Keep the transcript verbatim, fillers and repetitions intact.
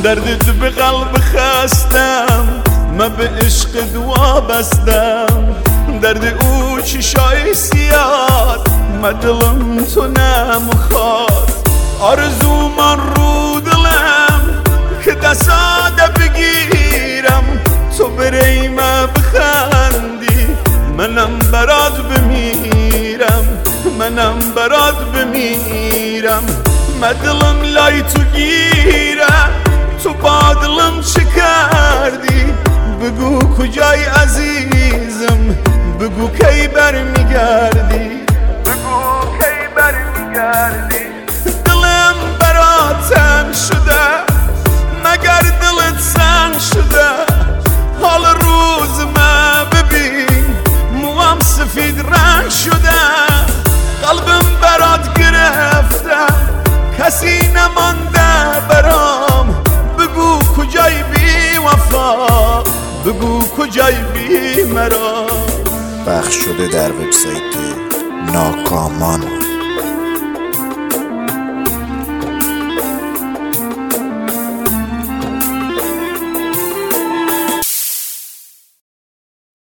دردت به قلب خستم، من به عشق دعا بستم. درد او چشای سیاد، من دلم تو نمیخواد. آرزو من رو دلم که دستاده بگیرم، تو برای من بخندی منم برات بمیرم، منم برات بمیرم. من دلم لای تو گیره، تو با دلم چه کردی؟ بگو کجای عزیزم، بگو کی برمیگردی، بگو کی برمیگردی. دلم برات تنگ شده، مگر دلت سنگ شده؟ حال روز من ببین، موام سفید رنگ شده. قلبم برات گرفته، کسی نمانده برام. بگو کجای بی وفا، بگو کجای بی مرا. پخش شده در وبسایت ناکامان.